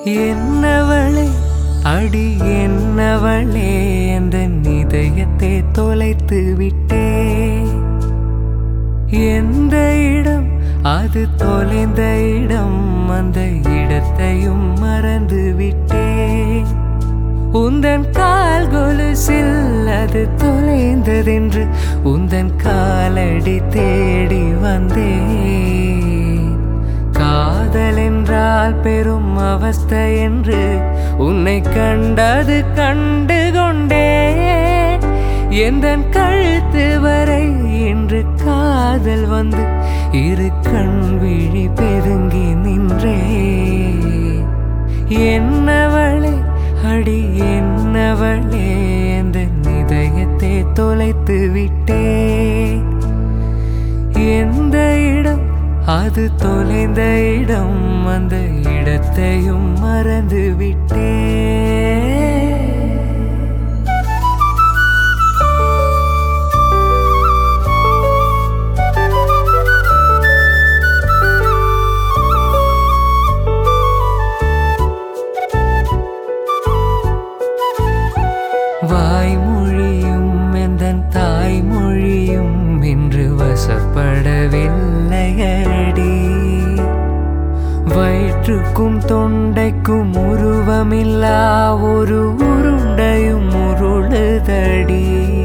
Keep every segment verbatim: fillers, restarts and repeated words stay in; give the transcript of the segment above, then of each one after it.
என்னவளே அடி என்னவளே அந்த இதயத்தை தொலைத்து விட்டே. எந்த இடம் அது தொலைந்த இடம், அந்த இடத்தையும் மறந்து விட்டே. உந்தன் கால் கொலுசில் அது தொலைந்ததென்று உந்தன் காலடி தேடி வந்தே. காதல் என்றால் பெரும் அவஸ்தை என்று உன்னை கண்டது கண்டு கொண்டே. எந்தன் கழுத்து வரை இன்று காதல் வந்து இரு கண் விழி பெருங்கி நின்றே. என்னவளே அடி என்னவளே அந்த இதயத்தை தொலைத்து விட்டே. எந்த இடம் அது தொலைந்த இடம், அந்த இடத்தையும் மறந்து விட்டே. வாய்மொழியும் எந்தன் தாய்மொழியும் இன்று வசப்படவில்லையடி. வயிற்றுக்கும் தொண்டைக்கும் உருவமில்லா ஒரு உருண்டையும் உருளுதடி.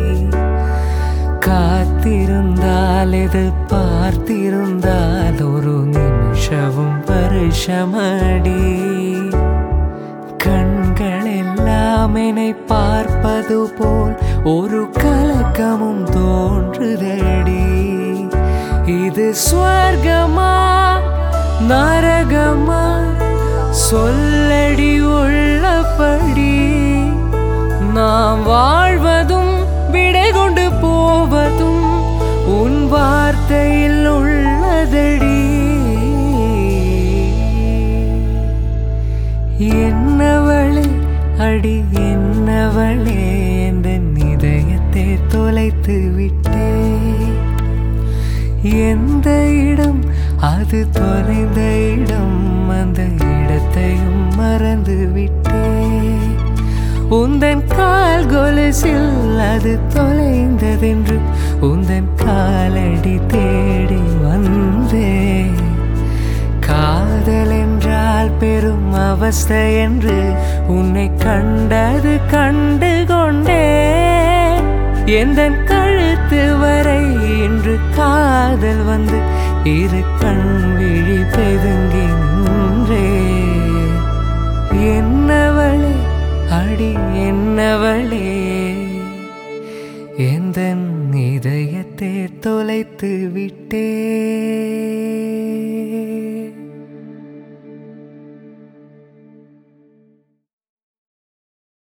காத்திருந்தால் எது பார்த்திருந்தால் ஒரு நிமிஷமும் வருஷமடி. கண்கள் எல்லாம் என்னை பார்ப்பது போல் ஒரு கலக்கமும் தோன்றுதடி. இது ஸ்வர்கமா நரகமா சொல்லடி உள்ளபடி. நாம் வாழ்வதும் விடை கொண்டு போவதும் உன் வார்த்தையில் உள்ளதடி. என்னவளே அடி என்னவளே இந்த இதயத்தை தொலைத்து விட்டே. எந்த இடம் அது தொலைந்த இடம், அந்த இடத்தையும் மறந்து விட்டே. உந்தன் கால் கொலுசில் அது தொலைந்ததென்று உந்தன் காலடி தேடி வந்தே. காதல் என்றால் பெரும் அவஸ்தை என்று உன்னை கண்டது கண்டு கொண்டே. எந்தன் கழுத்து வரை இன்று காதல் வந்து இரு கண் விழி பெருங்கி நின்றே. என்னவளே அடி என்னவளே எந்தன் இதயத்தை தொலைத்து விட்டே.